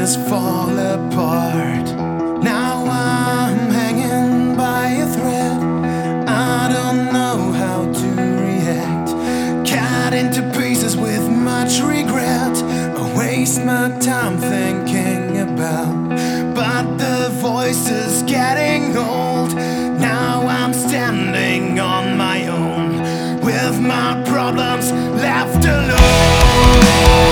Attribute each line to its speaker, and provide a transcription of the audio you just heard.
Speaker 1: pieces fall apart. Now I'm hanging by a thread. I don't know how to react. Cut into pieces with much regret. I waste my time thinking about, but the voice is getting old. Now I'm standing on my own, with my problems left alone.